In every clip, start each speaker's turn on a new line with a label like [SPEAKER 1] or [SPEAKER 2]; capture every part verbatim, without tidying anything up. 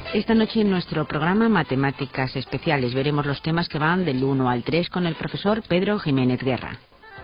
[SPEAKER 1] Esta noche en nuestro programa Matemáticas Especiales veremos los temas que van del uno al tres con el profesor Pedro Jiménez Guerra.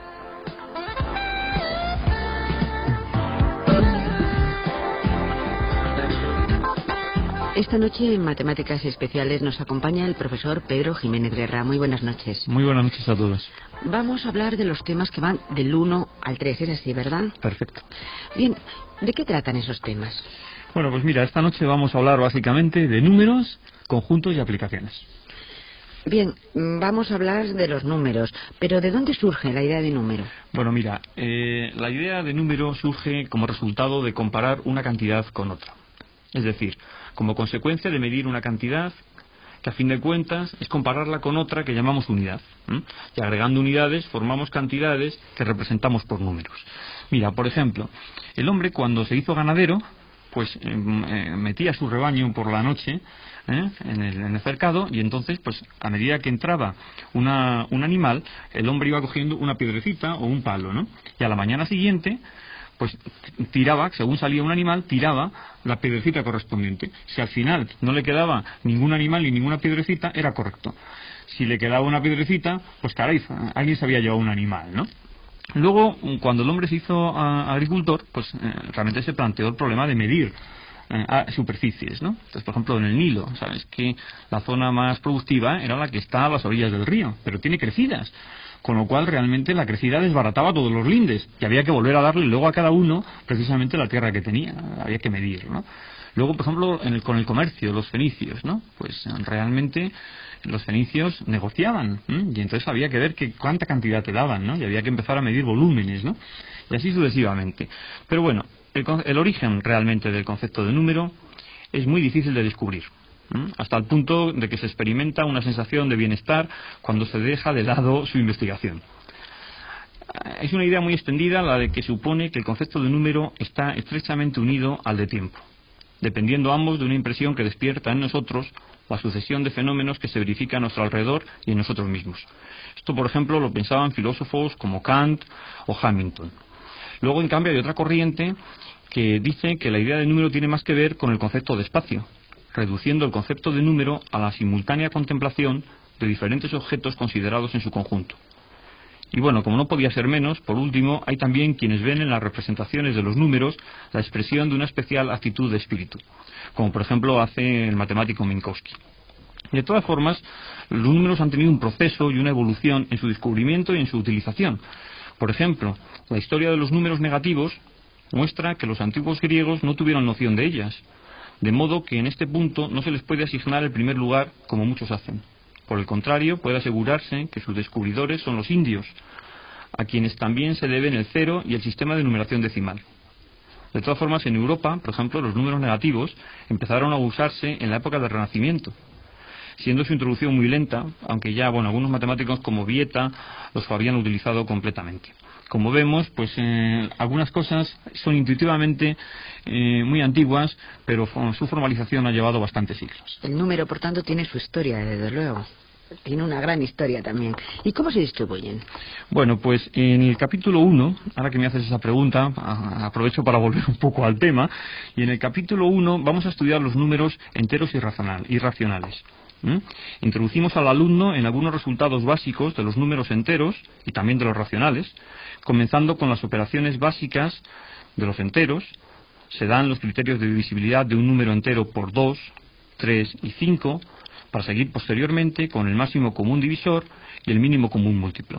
[SPEAKER 1] Esta noche en Matemáticas Especiales nos acompaña el profesor Pedro Jiménez Guerra. Muy buenas noches.
[SPEAKER 2] Muy buenas noches a todos.
[SPEAKER 1] Vamos a hablar de los temas que van del uno al tres, ¿es así, verdad?
[SPEAKER 2] Perfecto.
[SPEAKER 1] Bien, ¿de qué tratan esos temas?
[SPEAKER 2] Bueno, pues mira, esta noche vamos a hablar básicamente de números, conjuntos y aplicaciones.
[SPEAKER 1] Bien, vamos a hablar de los números, pero ¿de dónde surge la idea de número?
[SPEAKER 2] Bueno, mira, eh, la idea de número surge como resultado de comparar una cantidad con otra. Es decir, como consecuencia de medir una cantidad que a fin de cuentas es compararla con otra que llamamos unidad. ¿eh? Y agregando unidades formamos cantidades que representamos por números. Mira, por ejemplo, el hombre cuando se hizo ganadero, pues eh, eh, metía su rebaño por la noche ¿eh? en, el, en el cercado, y entonces pues a medida que entraba una, un animal, el hombre iba cogiendo una piedrecita o un palo, ¿no? Y a la mañana siguiente pues tiraba, según salía un animal, tiraba la piedrecita correspondiente. Si al final no le quedaba ningún animal ni ninguna piedrecita, era correcto. Si le quedaba una piedrecita, pues caray, alguien se había llevado un animal, ¿no? Luego, cuando el hombre se hizo uh, agricultor, pues eh, realmente se planteó el problema de medir eh, a superficies, ¿no? Entonces, por ejemplo, en el Nilo, sabes que la zona más productiva era la que está a las orillas del río, pero tiene crecidas, con lo cual realmente la crecida desbarataba todos los lindes y había que volver a darle luego a cada uno precisamente la tierra que tenía, había que medir, ¿no? Luego, por ejemplo, en el, con el comercio, los fenicios, ¿no? Pues realmente los fenicios negociaban, ¿eh? Y entonces había que ver que cuánta cantidad te daban, ¿no? Y había que empezar a medir volúmenes, ¿no? Y así sucesivamente. Pero bueno, el, el origen realmente del concepto de número es muy difícil de descubrir, ¿eh? Hasta el punto de que se experimenta una sensación de bienestar cuando se deja de lado su investigación. Es una idea muy extendida la de que supone que el concepto de número está estrechamente unido al de tiempo, dependiendo ambos de una impresión que despierta en nosotros la sucesión de fenómenos que se verifica a nuestro alrededor y en nosotros mismos. Esto, por ejemplo, lo pensaban filósofos como Kant o Hamilton. Luego, en cambio, hay otra corriente que dice que la idea de número tiene más que ver con el concepto de espacio, reduciendo el concepto de número a la simultánea contemplación de diferentes objetos considerados en su conjunto. Y bueno, como no podía ser menos, por último, hay también quienes ven en las representaciones de los números la expresión de una especial actitud de espíritu, como por ejemplo hace el matemático Minkowski. De todas formas, los números han tenido un proceso y una evolución en su descubrimiento y en su utilización. Por ejemplo, la historia de los números negativos muestra que los antiguos griegos no tuvieron noción de ellas, de modo que en este punto no se les puede asignar el primer lugar como muchos hacen. Por el contrario, puede asegurarse que sus descubridores son los indios, a quienes también se deben el cero y el sistema de numeración decimal. De todas formas, en Europa, por ejemplo, los números negativos empezaron a usarse en la época del Renacimiento, siendo su introducción muy lenta, aunque ya, bueno, algunos matemáticos como Vieta los habían utilizado completamente. Como vemos, pues eh, algunas cosas son intuitivamente eh, muy antiguas, pero su formalización ha llevado bastantes siglos.
[SPEAKER 1] El número, por tanto, tiene su historia, desde luego. Tiene una gran historia también. ¿Y cómo se distribuyen?
[SPEAKER 2] Bueno, pues en el capítulo uno, ahora que me haces esa pregunta, aprovecho para volver un poco al tema, y en el capítulo uno vamos a estudiar los números enteros y irracionales. ¿Mm? Introducimos al alumno en algunos resultados básicos de los números enteros y también de los racionales, comenzando con las operaciones básicas de los enteros. Se dan los criterios de divisibilidad de un número entero por dos, tres y cinco, para seguir posteriormente con el máximo común divisor y el mínimo común múltiplo.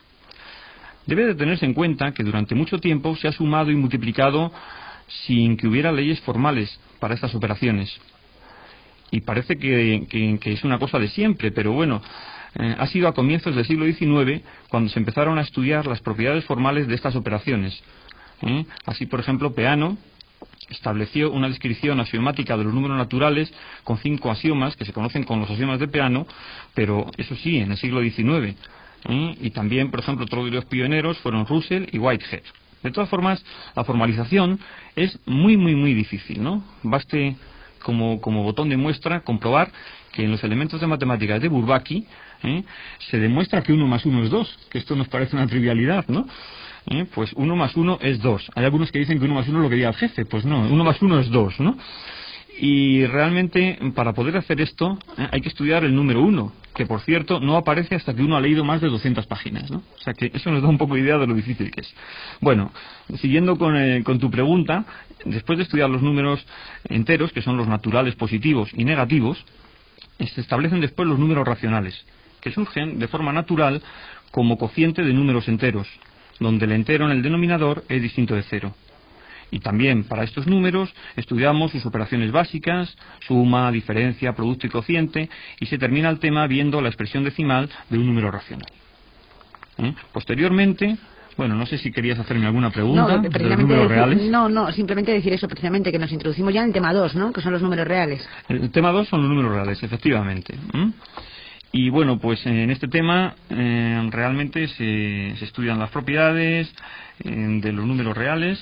[SPEAKER 2] Debe de tenerse en cuenta que durante mucho tiempo se ha sumado y multiplicado sin que hubiera leyes formales para estas operaciones. Y parece que, que, que es una cosa de siempre, pero bueno, eh, ha sido a comienzos del siglo diecinueve cuando se empezaron a estudiar las propiedades formales de estas operaciones. ¿Eh? Así, por ejemplo, Peano estableció una descripción axiomática de los números naturales con cinco axiomas que se conocen como los axiomas de Peano, pero eso sí, en el siglo diecinueve. ¿Eh? Y también, por ejemplo, otros de los pioneros fueron Russell y Whitehead. De todas formas, la formalización es muy, muy, muy difícil, ¿no? Baste Como, como botón de muestra, comprobar que en los elementos de matemáticas de Bourbaki ¿eh? se demuestra que uno más uno es dos, que esto nos parece una trivialidad, ¿no? ¿Eh? Pues uno más uno es dos. Hay algunos que dicen que uno más uno es lo que diga el jefe, pues no, uno más uno es dos, ¿no? Y realmente, para poder hacer esto, eh, hay que estudiar el número uno, que por cierto no aparece hasta que uno ha leído más de doscientas páginas, ¿no? O sea que eso nos da un poco de idea de lo difícil que es. Bueno, siguiendo con, eh, con tu pregunta, después de estudiar los números enteros, que son los naturales positivos y negativos, se establecen después los números racionales, que surgen de forma natural como cociente de números enteros, donde el entero en el denominador es distinto de cero. Y también para estos números estudiamos sus operaciones básicas, suma, diferencia, producto y cociente, y se termina el tema viendo la expresión decimal de un número racional. ¿Eh? Posteriormente, bueno, no sé si querías hacerme alguna pregunta
[SPEAKER 1] no,
[SPEAKER 2] de los números
[SPEAKER 1] decir,
[SPEAKER 2] reales.
[SPEAKER 1] No, no, simplemente decir eso, precisamente, que nos introducimos ya en el tema dos, ¿no? Que son los números reales.
[SPEAKER 2] El tema dos son los números reales, efectivamente. ¿Mm? Y bueno, pues en este tema eh, realmente se, se estudian las propiedades eh, de los números reales,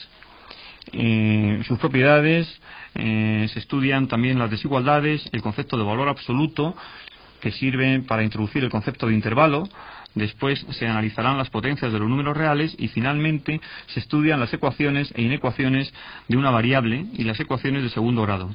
[SPEAKER 2] eh, sus propiedades, eh, se estudian también las desigualdades, el concepto de valor absoluto, que sirve para introducir el concepto de intervalo. Después se analizarán las potencias de los números reales y finalmente se estudian las ecuaciones e inecuaciones de una variable y las ecuaciones de segundo grado.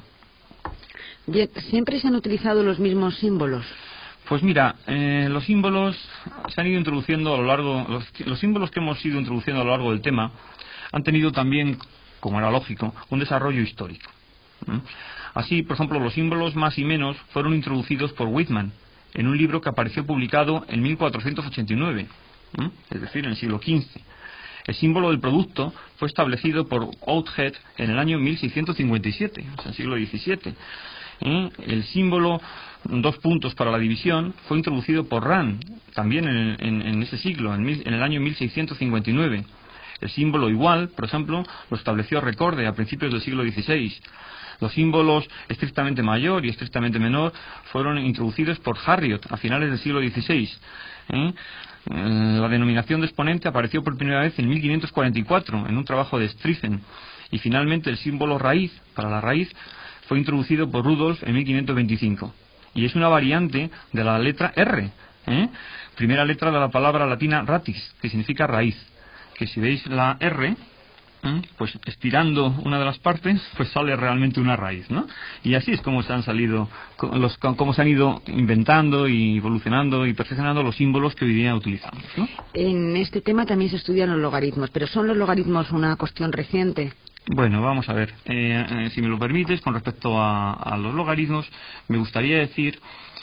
[SPEAKER 1] Bien, ¿siempre se han utilizado los mismos símbolos?
[SPEAKER 2] Pues mira, eh, los símbolos se han ido introduciendo a lo largo, los, los símbolos que hemos ido introduciendo a lo largo del tema han tenido también, como era lógico, un desarrollo histórico. ¿Mm? Así, por ejemplo, los símbolos más y menos fueron introducidos por Whitman en un libro que apareció publicado en mil cuatrocientos ochenta y nueve, ¿Mm? es decir, en el siglo quince. El símbolo del producto fue establecido por Oudhead en el año mil seiscientos cincuenta y siete, o sea, el siglo diecisiete. ¿Eh? El símbolo dos puntos para la división fue introducido por Rand también en, en, en ese siglo, en, mil, en el año mil seiscientos cincuenta y nueve. El símbolo igual, por ejemplo, lo estableció Recorde a principios del siglo dieciséis. Los símbolos estrictamente mayor y estrictamente menor fueron introducidos por Harriot a finales del siglo dieciséis. ¿Eh? La denominación de exponente apareció por primera vez en mil quinientos cuarenta y cuatro en un trabajo de Striffen. Y finalmente el símbolo raíz, para la raíz, fue introducido por Rudolf en mil quinientos veinticinco. Y es una variante de la letra R, ¿eh? Primera letra de la palabra latina ratis, que significa raíz. Que si veis la R, ¿eh? Pues estirando una de las partes, pues sale realmente una raíz, ¿no? Y así es como se han salido, los, como se han ido inventando y evolucionando y perfeccionando los símbolos que hoy día utilizamos, ¿no?
[SPEAKER 1] En este tema también se estudian los logaritmos, pero ¿son los logaritmos una cuestión reciente?
[SPEAKER 2] Bueno, vamos a ver, eh, eh, si me lo permites, con respecto a, a los logaritmos, me gustaría decir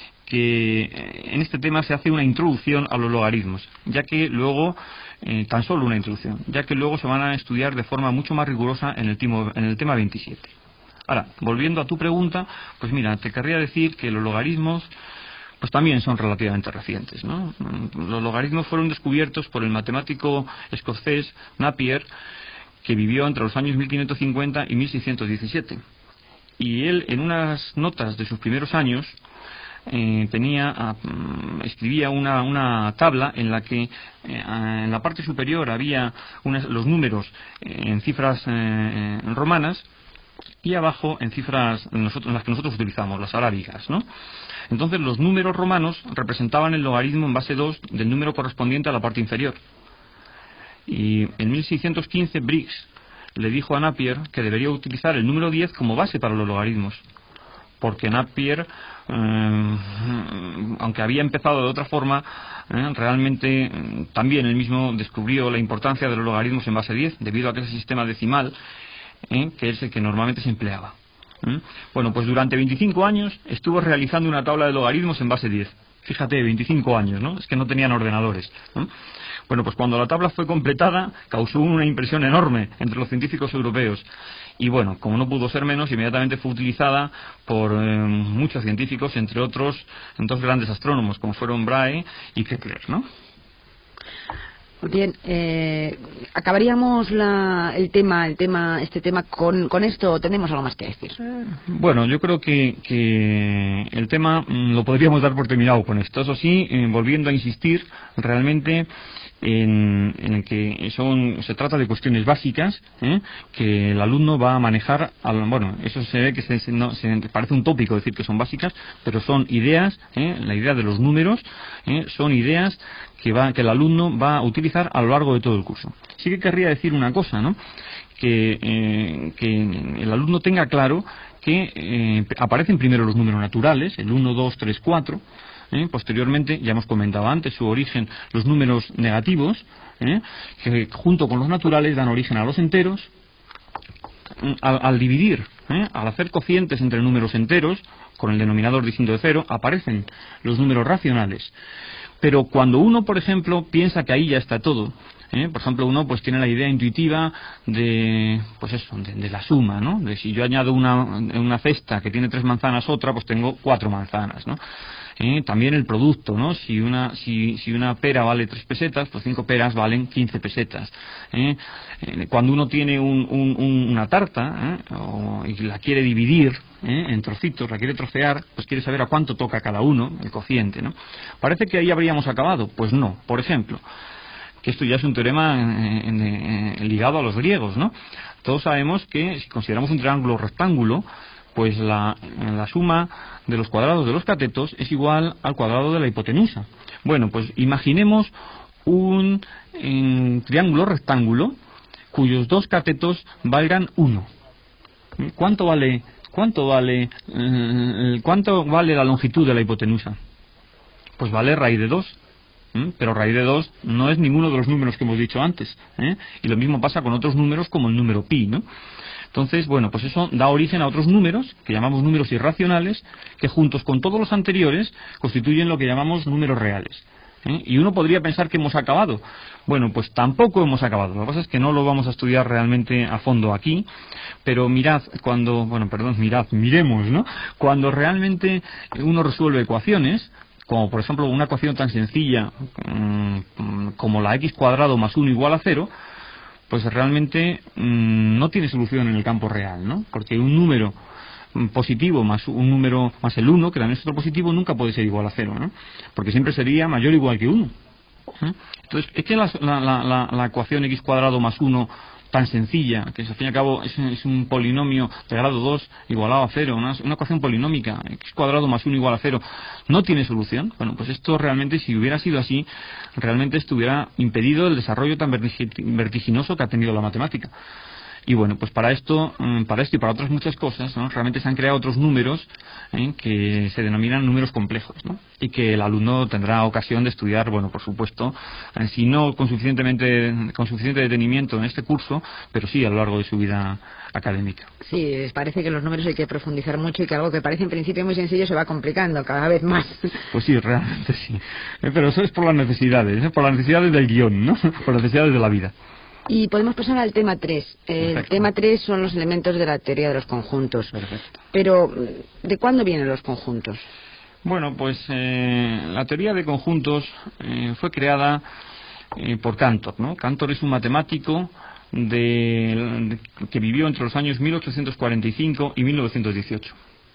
[SPEAKER 2] que eh, en este tema se hace una introducción a los logaritmos, ya que luego, eh, tan solo una introducción, ya que luego se van a estudiar de forma mucho más rigurosa en el, timo, en el tema veintisiete. Ahora, volviendo a tu pregunta, pues mira, te querría decir que los logaritmos pues también son relativamente recientes, ¿no? Los logaritmos fueron descubiertos por el matemático escocés Napier, que vivió entre los años mil quinientos cincuenta y mil seiscientos diecisiete. Y él, en unas notas de sus primeros años, eh, tenía, a, escribía una, una tabla en la que eh, en la parte superior había unas, los números eh, en cifras eh, romanas y abajo en cifras nosotros, las que nosotros utilizamos, las arábigas, ¿no? Entonces los números romanos representaban el logaritmo en base dos del número correspondiente a la parte inferior. Y en mil seiscientos quince Briggs le dijo a Napier que debería utilizar el número diez como base para los logaritmos, porque Napier, eh, aunque había empezado de otra forma, eh, realmente eh, también él mismo descubrió la importancia de los logaritmos en base diez, debido a que ese sistema decimal, eh, que es el que normalmente se empleaba. ¿Eh? Bueno, pues durante veinticinco años estuvo realizando una tabla de logaritmos en base diez. Fíjate, veinticinco años, ¿no? Es que no tenían ordenadores, ¿no? Bueno, pues cuando la tabla fue completada, causó una impresión enorme entre los científicos europeos. Y bueno, como no pudo ser menos, inmediatamente fue utilizada por eh, muchos científicos, entre otros, dos grandes astrónomos, como fueron Brahe y Kepler, ¿no?
[SPEAKER 1] Bien, eh, acabaríamos la, el tema, el tema, este tema con, con esto, ¿o tenemos algo más que decir?
[SPEAKER 2] Bueno, yo creo que, que el tema mmm, lo podríamos dar por terminado con esto. Eso sí, eh, volviendo a insistir realmente en, en que son, se trata de cuestiones básicas, ¿eh? Que el alumno va a manejar. Al, bueno, eso se ve que se, se, no, se parece un tópico decir que son básicas, pero son ideas, ¿eh? La idea de los números, ¿eh? Son ideas que, va, que el alumno va a utilizar a lo largo de todo el curso. Sí que querría decir una cosa, ¿no? Que, eh, que el alumno tenga claro que que eh, aparecen primero los números naturales, el uno, dos, tres, cuatro. ¿Eh? Posteriormente, ya hemos comentado antes su origen, los números negativos, ¿eh? que junto con los naturales dan origen a los enteros. Al, al dividir, ¿eh? al hacer cocientes entre números enteros, con el denominador distinto de cero, aparecen los números racionales. Pero cuando uno, por ejemplo, piensa que ahí ya está todo, ¿eh? por ejemplo, uno pues tiene la idea intuitiva de, pues eso, de, de la suma, ¿no? De si yo añado una, una cesta que tiene tres manzanas otra, pues tengo cuatro manzanas, ¿no? ¿Eh? También el producto, ¿no? Si una, si, si una pera vale tres pesetas, pues cinco peras valen quince pesetas. ¿Eh? Eh, cuando uno tiene un, un, un, una tarta, ¿eh? o, y la quiere dividir, ¿eh? en trocitos, la quiere trocear, pues quiere saber a cuánto toca cada uno, el cociente, ¿no? Parece que ahí habríamos acabado. Pues no. Por ejemplo, que esto ya es un teorema en, en, en, ligado a los griegos, ¿no? Todos sabemos que si consideramos un triángulo rectángulo, pues la, la suma de los cuadrados de los catetos es igual al cuadrado de la hipotenusa. Bueno, pues imaginemos un, un triángulo rectángulo cuyos dos catetos valgan uno. ¿Cuánto vale, cuánto vale, eh, cuánto vale la longitud de la hipotenusa? Pues vale raíz de dos. ¿Mm? Pero raíz de dos no es ninguno de los números que hemos dicho antes, ¿eh? Y lo mismo pasa con otros números como el número pi, ¿no? Entonces, bueno, pues eso da origen a otros números que llamamos números irracionales, que juntos con todos los anteriores constituyen lo que llamamos números reales, ¿eh? Y uno podría pensar que hemos acabado. Bueno, pues tampoco hemos acabado. Lo que pasa es que no lo vamos a estudiar realmente a fondo aquí, pero mirad, cuando, bueno, perdón, mirad, miremos, ¿no? Cuando realmente uno resuelve ecuaciones, como por ejemplo una ecuación tan sencilla mmm, como la x cuadrado más uno igual a cero, pues realmente mmm, no tiene solución en el campo real, ¿no? Porque un número positivo más un número más el uno, que también es otro positivo, nunca puede ser igual a cero, ¿no? Porque siempre sería mayor o igual que uno. ¿Eh? Entonces, es que la, la, la, la ecuación x cuadrado más uno tan sencilla, que al fin y al cabo es, es un polinomio de grado dos igualado a cero, una, una ecuación polinómica, x cuadrado más uno igual a cero, no tiene solución. Bueno, pues esto realmente, si hubiera sido así, realmente estuviera impedido el desarrollo tan vertiginoso que ha tenido la matemática. Y bueno, pues para esto, para esto y para otras muchas cosas, ¿no? Realmente se han creado otros números, ¿eh? que se denominan números complejos, ¿no? Y que el alumno tendrá ocasión de estudiar, bueno, por supuesto, eh, si no con suficientemente, con suficiente detenimiento en este curso, pero sí a lo largo de su vida académica.
[SPEAKER 1] Sí, les parece que los números hay que profundizar mucho y que algo que parece en principio muy sencillo se va complicando cada vez más.
[SPEAKER 2] Pues sí, realmente sí. Eh, pero eso es por las necesidades, ¿eh? Por las necesidades del guión, ¿no? Por las necesidades de la vida.
[SPEAKER 1] Y podemos pasar al tema tres. El Perfecto. tema tres son los elementos de la teoría de los conjuntos. Perfecto. Pero, ¿de cuándo vienen los conjuntos?
[SPEAKER 2] Bueno, pues eh, la teoría de conjuntos eh, fue creada eh, por Cantor, ¿no? Cantor es un matemático de, de, que vivió entre los años mil ochocientos cuarenta y cinco y mil novecientos dieciocho.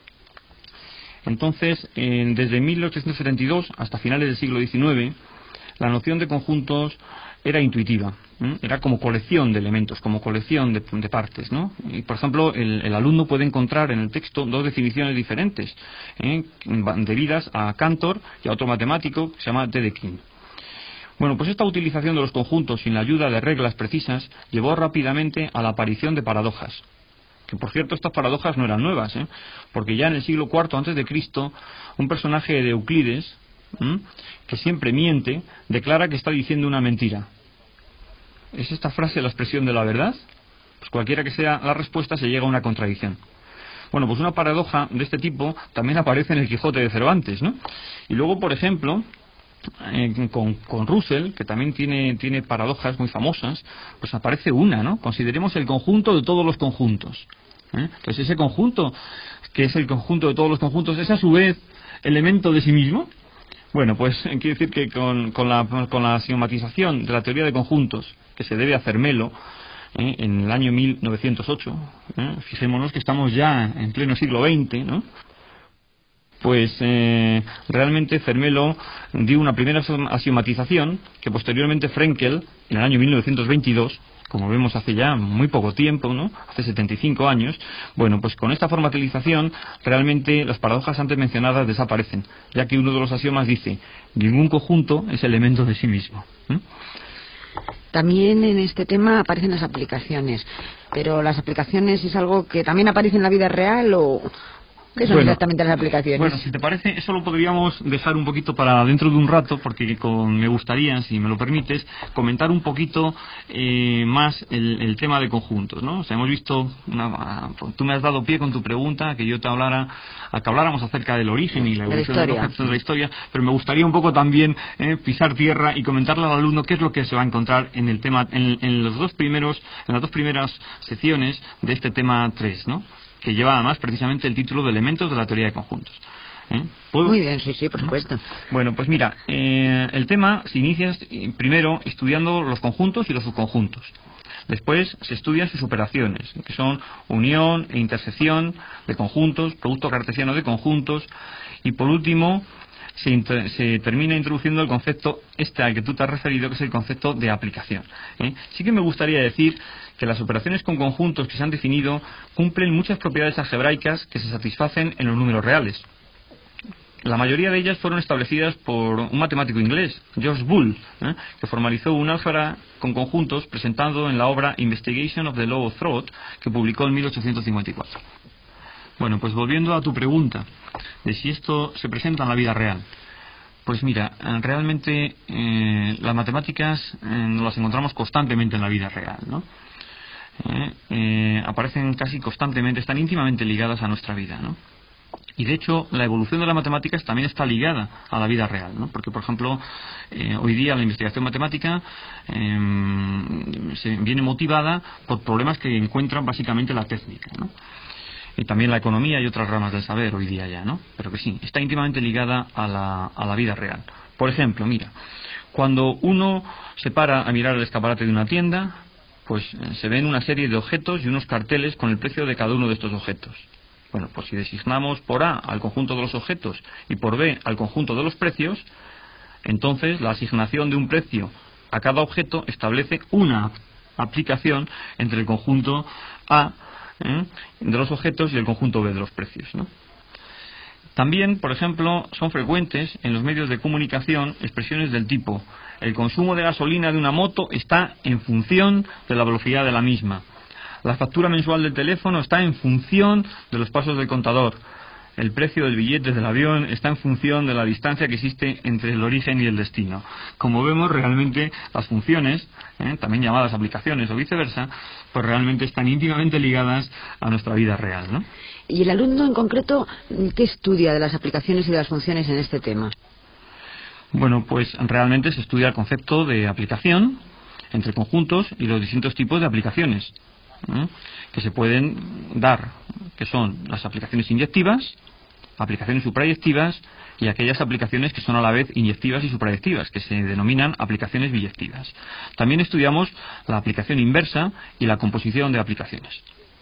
[SPEAKER 2] Entonces, eh, desde mil ochocientos setenta y dos hasta finales del siglo diecinueve, la noción de conjuntos era intuitiva, ¿eh? Era como colección de elementos, como colección de, de partes, ¿no? Y por ejemplo, el, el alumno puede encontrar en el texto dos definiciones diferentes, ¿eh? debidas a Cantor y a otro matemático que se llama Dedekind. Bueno, pues esta utilización de los conjuntos sin la ayuda de reglas precisas llevó rápidamente a la aparición de paradojas. Que por cierto, estas paradojas no eran nuevas, ¿eh? Porque ya en el siglo cuarto antes de Cristo, un personaje de Euclides, ¿Mm? que siempre miente, declara que está diciendo una mentira. ¿Es esta frase la expresión de la verdad? Pues cualquiera que sea la respuesta se llega a una contradicción. Bueno, pues una paradoja de este tipo también aparece en el Quijote de Cervantes, ¿no? Y luego, por ejemplo, eh, con, con Russell, que también tiene, tiene paradojas muy famosas, pues aparece una, ¿no? Consideremos el conjunto de todos los conjuntos, ¿eh? Entonces ese conjunto, que es el conjunto de todos los conjuntos, ¿es a su vez elemento de sí mismo? Bueno, pues quiere decir que con, con, la, con la axiomatización de la teoría de conjuntos que se debe a Zermelo ¿eh? en el año mil novecientos ocho, ¿eh? fijémonos que estamos ya en pleno siglo veinte, ¿no? Pues eh, realmente Zermelo dio una primera axiomatización que posteriormente Frenkel, en el año mil novecientos veintidós, como vemos hace ya muy poco tiempo, ¿no? Hace setenta y cinco años, bueno, pues con esta formalización realmente las paradojas antes mencionadas desaparecen, ya que uno de los axiomas dice: ningún conjunto es elemento de sí mismo. ¿eh?
[SPEAKER 1] También en este tema aparecen las aplicaciones, pero las aplicaciones es algo que también aparece en la vida real o... ¿Qué son
[SPEAKER 2] bueno,
[SPEAKER 1] exactamente las aplicaciones?
[SPEAKER 2] Bueno, si te parece, eso lo podríamos dejar un poquito para dentro de un rato, porque con, me gustaría, si me lo permites, comentar un poquito eh, más el, el tema de conjuntos, ¿no? O sea, hemos visto, una, tú me has dado pie con tu pregunta, que yo te hablara, a que habláramos acerca del origen y la evolución de los conceptos de la historia, pero me gustaría un poco también eh, pisar tierra y comentarle al alumno qué es lo que se va a encontrar en el tema, en, en los dos primeros, en las dos primeras secciones de este tema tres, ¿no? Que lleva además precisamente el título de Elementos de la teoría de conjuntos. ¿Eh?
[SPEAKER 1] Muy bien, sí, sí, por supuesto.
[SPEAKER 2] Bueno, pues mira, eh, el tema se inicia primero estudiando los conjuntos y los subconjuntos. Después se estudian sus operaciones, que son unión e intersección de conjuntos, producto cartesiano de conjuntos, y por último se, inter, se termina introduciendo el concepto este al que tú te has referido, que es el concepto de aplicación. ¿Eh? Sí que me gustaría decir que las operaciones con conjuntos que se han definido cumplen muchas propiedades algebraicas que se satisfacen en los números reales. La mayoría de ellas fueron establecidas por un matemático inglés, George Boole, ¿eh? que formalizó un álgebra con conjuntos presentado en la obra Investigation of the Law of Thought, que publicó en mil ochocientos cincuenta y cuatro. Bueno, pues volviendo a tu pregunta de si esto se presenta en la vida real. Pues mira, realmente eh, las matemáticas eh, nos las encontramos constantemente en la vida real, ¿no? Eh, eh, aparecen casi constantemente, están íntimamente ligadas a nuestra vida, ¿no? Y de hecho la evolución de las matemáticas también está ligada a la vida real, ¿no? Porque por ejemplo eh, hoy día la investigación matemática eh, se viene motivada por problemas que encuentran básicamente la técnica, ¿no? Y también la economía y otras ramas del saber hoy día ya, ¿no? Pero que sí, está íntimamente ligada a la, a la vida real. Por ejemplo, mira, cuando uno se para a mirar el escaparate de una tienda, pues se ven una serie de objetos y unos carteles con el precio de cada uno de estos objetos. Bueno, pues si designamos por A al conjunto de los objetos y por B al conjunto de los precios, entonces la asignación de un precio a cada objeto establece una aplicación entre el conjunto A ¿eh? de los objetos y el conjunto B de los precios, ¿no? También, por ejemplo, son frecuentes en los medios de comunicación expresiones del tipo: el consumo de gasolina de una moto está en función de la velocidad de la misma. La factura mensual del teléfono está en función de los pasos del contador. El precio del billete del avión está en función de la distancia que existe entre el origen y el destino. Como vemos, realmente las funciones, ¿eh? también llamadas aplicaciones o viceversa, pues realmente están íntimamente ligadas a nuestra vida real, ¿no?
[SPEAKER 1] ¿Y el alumno en concreto qué estudia de las aplicaciones y de las funciones en este tema?
[SPEAKER 2] Bueno, pues realmente se estudia el concepto de aplicación entre conjuntos y los distintos tipos de aplicaciones ¿eh? que se pueden dar, que son las aplicaciones inyectivas, aplicaciones suprayectivas y aquellas aplicaciones que son a la vez inyectivas y suprayectivas, que se denominan aplicaciones biyectivas. También estudiamos la aplicación inversa y la composición de aplicaciones.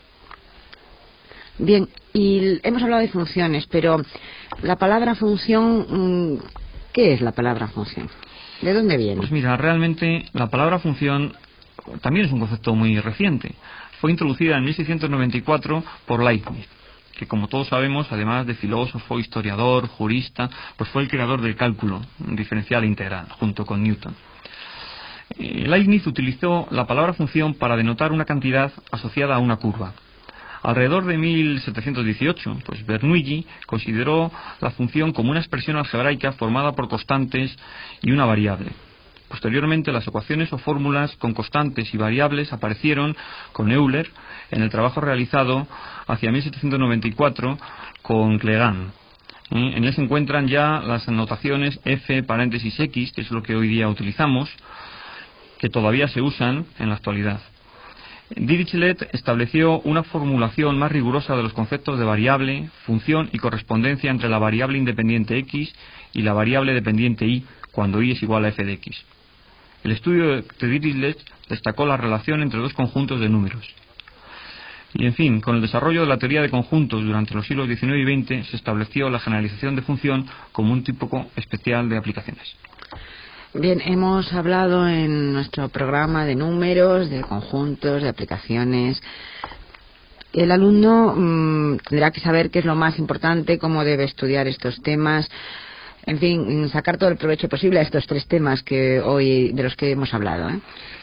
[SPEAKER 1] Bien, y hemos hablado de funciones, pero la palabra función, ¿qué es la palabra función? ¿De dónde viene?
[SPEAKER 2] Pues mira, realmente la palabra función también es un concepto muy reciente. Fue introducida en mil seiscientos noventa y cuatro por Leibniz, que como todos sabemos, además de filósofo, historiador, jurista, pues fue el creador del cálculo diferencial e integral, junto con Newton. Eh, Leibniz utilizó la palabra función para denotar una cantidad asociada a una curva. Alrededor de mil setecientos dieciocho, pues Bernoulli consideró la función como una expresión algebraica formada por constantes y una variable. Posteriormente, las ecuaciones o fórmulas con constantes y variables aparecieron con Euler en el trabajo realizado hacia mil setecientos noventa y cuatro con Clegane. ¿Eh? En él se encuentran ya las notaciones F paréntesis X, que es lo que hoy día utilizamos, que todavía se usan en la actualidad. Dirichlet estableció una formulación más rigurosa de los conceptos de variable, función y correspondencia entre la variable independiente x y la variable dependiente y, cuando y es igual a f de x. El estudio de Dirichlet destacó la relación entre dos conjuntos de números. Y en fin, con el desarrollo de la teoría de conjuntos durante los siglos diecinueve y veinte se estableció la generalización de función como un tipo especial de aplicaciones.
[SPEAKER 1] Bien, hemos hablado en nuestro programa de números, de conjuntos, de aplicaciones. El alumno mmm, tendrá que saber qué es lo más importante, cómo debe estudiar estos temas, en fin, sacar todo el provecho posible a estos tres temas que hoy de los que hemos hablado, ¿eh?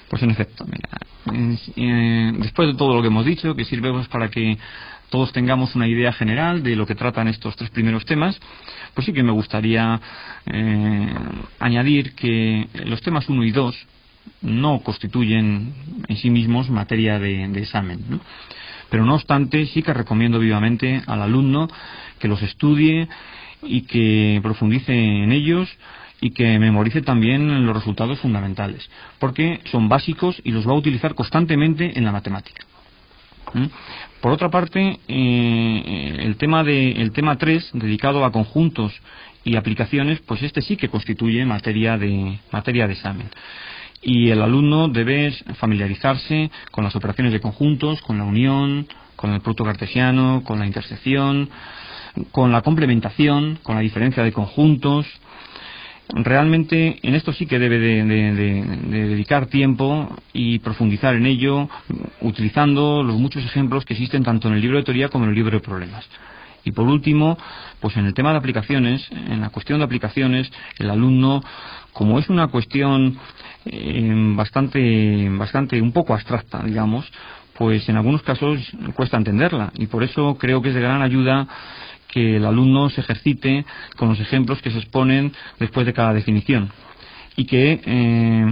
[SPEAKER 2] Pues en efecto, mira, eh, después de todo lo que hemos dicho, que sirve pues para que todos tengamos una idea general de lo que tratan estos tres primeros temas, pues sí que me gustaría eh, añadir que los temas uno y dos no constituyen en sí mismos materia de, de examen, ¿no? Pero no obstante sí que recomiendo vivamente al alumno que los estudie y que profundice en ellos y que memorice también los resultados fundamentales, porque son básicos y los va a utilizar constantemente en la matemática. ¿Mm? Por otra parte, eh, el tema de, el tema tres, dedicado a conjuntos y aplicaciones, pues este sí que constituye materia de, materia de examen. Y el alumno debe familiarizarse con las operaciones de conjuntos, con la unión, con el producto cartesiano, con la intersección, con la complementación, con la diferencia de conjuntos. Realmente en esto sí que debe de, de, de, de dedicar tiempo y profundizar en ello, utilizando los muchos ejemplos que existen tanto en el libro de teoría como en el libro de problemas. Y por último, pues en el tema de aplicaciones, en la cuestión de aplicaciones, el alumno, como es una cuestión eh, bastante, bastante, un poco abstracta, digamos, pues en algunos casos cuesta entenderla, y por eso creo que es de gran ayuda que el alumno se ejercite con los ejemplos que se exponen después de cada definición y que eh,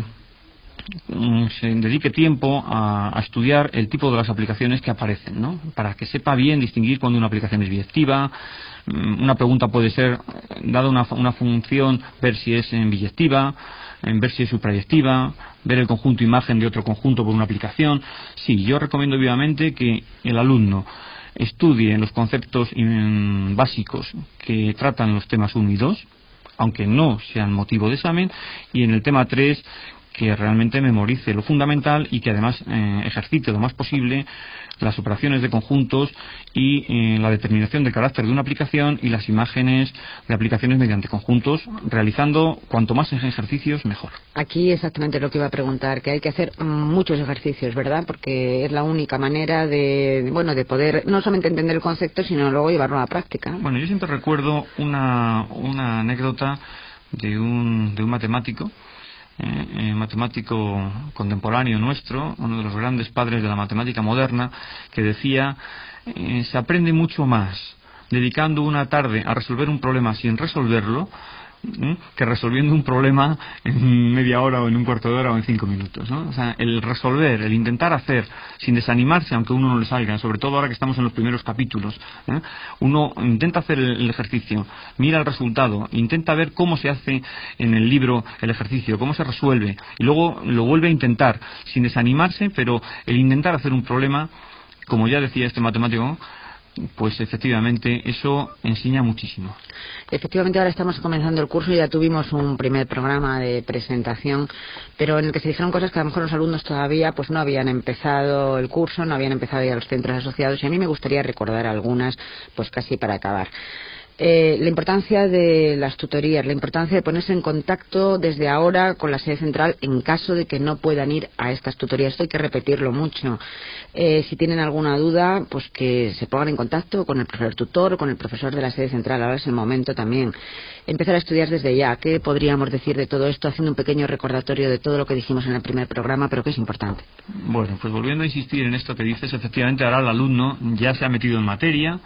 [SPEAKER 2] se dedique tiempo a, a estudiar el tipo de las aplicaciones que aparecen, ¿no? Para que sepa bien distinguir cuando una aplicación es biyectiva. Una pregunta puede ser, dada una, una función, ver si es en biyectiva, en ver si es suprayectiva, ver el conjunto imagen de otro conjunto por una aplicación. Sí, yo recomiendo vivamente que el alumno estudie los conceptos mm, básicos que tratan los temas uno y dos, aunque no sean motivo de examen, y en el tema tres que realmente memorice lo fundamental y que además eh, ejercite lo más posible las operaciones de conjuntos y eh, la determinación del carácter de una aplicación y las imágenes de aplicaciones mediante conjuntos, realizando cuanto más ejercicios mejor.
[SPEAKER 1] Aquí exactamente lo que iba a preguntar, que hay que hacer muchos ejercicios, ¿verdad? Porque es la única manera de, bueno, de poder no solamente entender el concepto, sino luego llevarlo a la práctica.
[SPEAKER 2] Bueno, yo siempre recuerdo una, una anécdota de un, de un matemático, Eh, eh, matemático contemporáneo nuestro, uno de los grandes padres de la matemática moderna, que decía eh, se aprende mucho más dedicando una tarde a resolver un problema sin resolverlo ¿eh? que resolviendo un problema en media hora o en un cuarto de hora o en cinco minutos, ¿no? O sea, el resolver, el intentar hacer sin desanimarse aunque uno no le salga, sobre todo ahora que estamos en los primeros capítulos, ¿eh? Uno intenta hacer el, el ejercicio, mira el resultado, intenta ver cómo se hace en el libro el ejercicio, cómo se resuelve, y luego lo vuelve a intentar sin desanimarse, pero el intentar hacer un problema, como ya decía este matemático, pues efectivamente eso enseña muchísimo.
[SPEAKER 1] Efectivamente, ahora estamos comenzando el curso y ya tuvimos un primer programa de presentación, pero en el que se dijeron cosas que a lo mejor los alumnos todavía pues no habían empezado el curso, no habían empezado a ir a los centros asociados, y a mí me gustaría recordar algunas, pues casi para acabar. Eh, la importancia de las tutorías, la importancia de ponerse en contacto desde ahora con la sede central en caso de que no puedan ir a estas tutorías. Esto hay que repetirlo mucho. Eh, si tienen alguna duda, pues que se pongan en contacto con el profesor tutor o con el profesor de la sede central. Ahora es el momento también. Empezar a estudiar desde ya. ¿Qué podríamos decir de todo esto? Haciendo un pequeño recordatorio de todo lo que dijimos en el primer programa, pero que es importante.
[SPEAKER 2] Bueno, pues volviendo a insistir en esto que dices, efectivamente ahora el alumno ya se ha metido en materia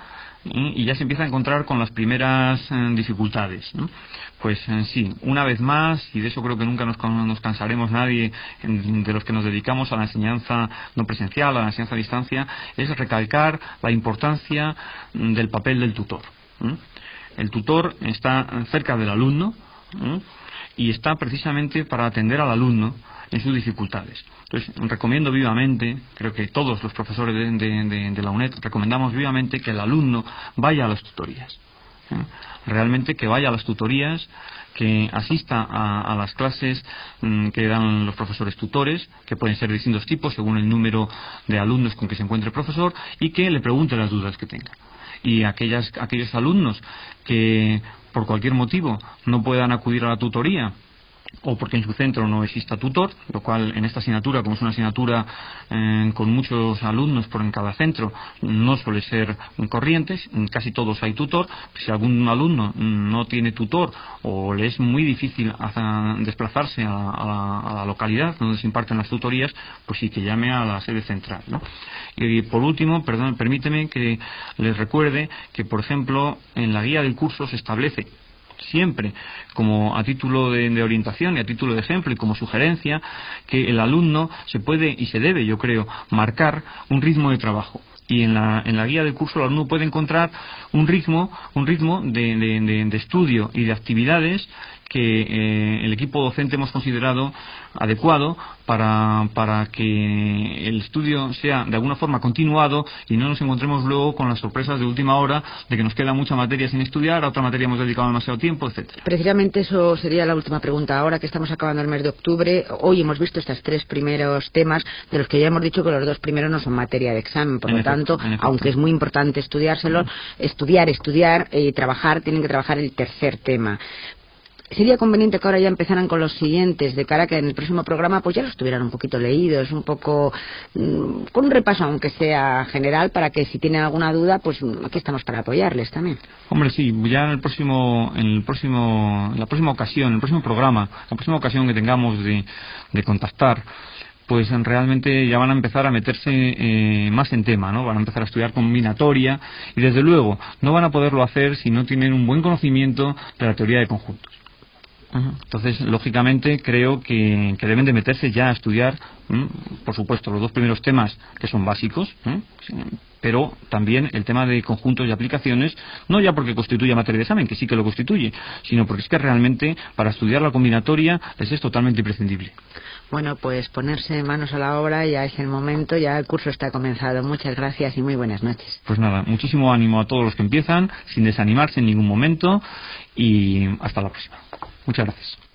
[SPEAKER 2] y ya se empieza a encontrar con las primeras eh, dificultades, ¿no? Pues eh, sí, una vez más, y de eso creo que nunca nos, nos cansaremos nadie en, de los que nos dedicamos a la enseñanza no presencial, a la enseñanza a distancia, es recalcar la importancia mm, del papel del tutor. ¿eh? El tutor está cerca del alumno ¿eh? y está precisamente para atender al alumno en sus dificultades. Entonces, recomiendo vivamente, creo que todos los profesores de, de, de, de la UNED recomendamos vivamente que el alumno vaya a las tutorías. ¿eh? Realmente que vaya a las tutorías, que asista a, a las clases mmm, que dan los profesores tutores, que pueden ser de distintos tipos según el número de alumnos con que se encuentre el profesor, y que le pregunte las dudas que tenga. Y aquellas, aquellos alumnos que por cualquier motivo no puedan acudir a la tutoría, o porque en su centro no exista tutor, lo cual en esta asignatura, como es una asignatura eh, con muchos alumnos por en cada centro, no suele ser corriente, en casi todos hay tutor. Si algún alumno no tiene tutor o le es muy difícil hacer, desplazarse a, a, la, a la localidad donde se imparten las tutorías, pues sí que llame a la sede central, ¿no? Y por último, perdón, permíteme que les recuerde que, por ejemplo, en la guía del curso se establece siempre, como a título de, de orientación y a título de ejemplo y como sugerencia, que el alumno se puede y se debe, yo creo, marcar un ritmo de trabajo. Y en la, en la guía del curso el alumno puede encontrar un ritmo, un ritmo de, de, de, de estudio y de actividades que eh, el equipo docente hemos considerado adecuado para, para que el estudio sea de alguna forma continuado y no nos encontremos luego con las sorpresas de última hora de que nos queda mucha materia sin estudiar, a otra materia hemos dedicado demasiado tiempo, etcétera.
[SPEAKER 1] Precisamente eso sería la última pregunta. Ahora que estamos acabando el mes de octubre, hoy hemos visto estos tres primeros temas, de los que ya hemos dicho que los dos primeros no son materia de examen, por
[SPEAKER 2] En
[SPEAKER 1] lo
[SPEAKER 2] efecto,
[SPEAKER 1] tanto,
[SPEAKER 2] en efecto.
[SPEAKER 1] aunque es muy importante estudiárselo, estudiar, estudiar y trabajar, tienen que trabajar el tercer tema. Sería conveniente que ahora ya empezaran con los siguientes, de cara a que en el próximo programa pues ya los tuvieran un poquito leídos, un poco mmm, con un repaso aunque sea general, para que si tienen alguna duda, pues aquí estamos para apoyarles también.
[SPEAKER 2] Hombre, sí, ya en el próximo, en el próximo, en la próxima ocasión, en el próximo programa, la próxima ocasión que tengamos de, de contactar, pues realmente ya van a empezar a meterse eh, más en tema, ¿no? Van a empezar a estudiar combinatoria y desde luego no van a poderlo hacer si no tienen un buen conocimiento de la teoría de conjuntos. Entonces, lógicamente, creo que, que deben de meterse ya a estudiar, ¿m? por supuesto, los dos primeros temas que son básicos, ¿m? pero también el tema de conjuntos y aplicaciones, no ya porque constituya materia de examen, que sí que lo constituye, sino porque es que realmente para estudiar la combinatoria les es totalmente imprescindible.
[SPEAKER 1] Bueno, pues ponerse manos a la obra, ya es el momento, ya el curso está comenzado. Muchas gracias y muy buenas noches.
[SPEAKER 2] Pues nada, muchísimo ánimo a todos los que empiezan, sin desanimarse en ningún momento, y hasta la próxima. Muchas gracias.